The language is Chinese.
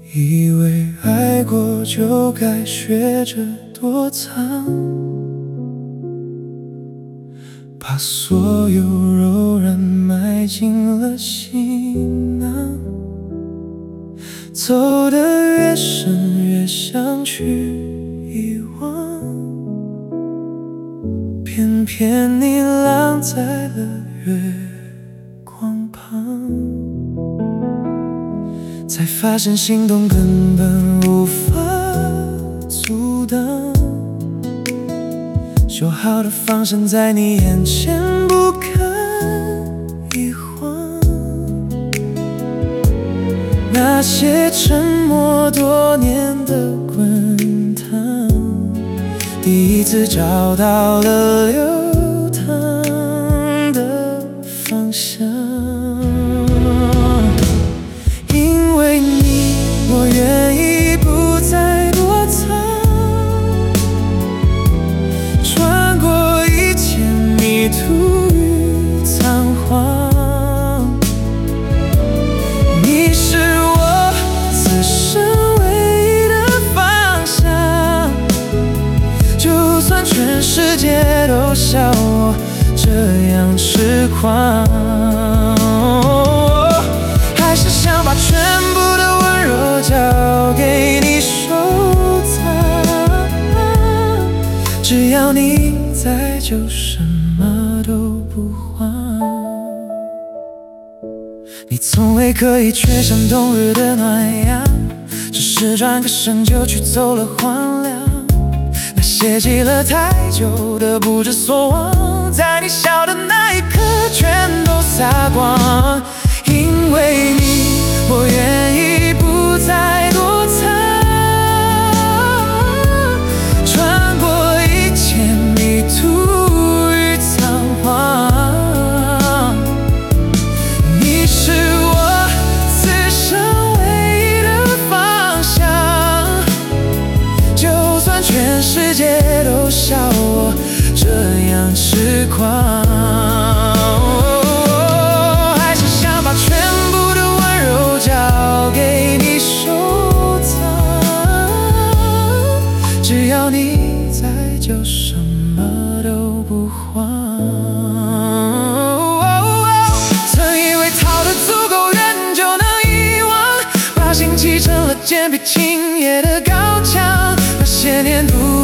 以为爱过就该学着躲藏，把所有柔软埋进了行囊，走得越深越想去遗忘，偏偏你浪在了月光旁，才发现心动根本无法阻挡，修好的防线在你眼前不肯一晃，那些沉默多年的滚烫，第一次找到了流淌的方向。因为你，我愿意不再躲藏，穿过一切迷途与仓皇。你是我此生唯一的方向，就算全世界都笑我这样痴狂，还是想把全部的温柔交给你收藏。只要你在，就什么都不慌。你从未刻意，却像冬日的暖阳，只是转个身就驱走了荒凉。那些积了太久的不知所望，在你笑的那一刻全都洒光。因为你，我愿意不再躲藏，穿过一切迷途与仓皇。你是我此生唯一的方向，就算全世界都笑我这样痴狂，交给你收藏。只要你在，就什么都不慌。曾以为逃得足够远就能遗忘，把心砌成了坚壁清野的高墙。那些年度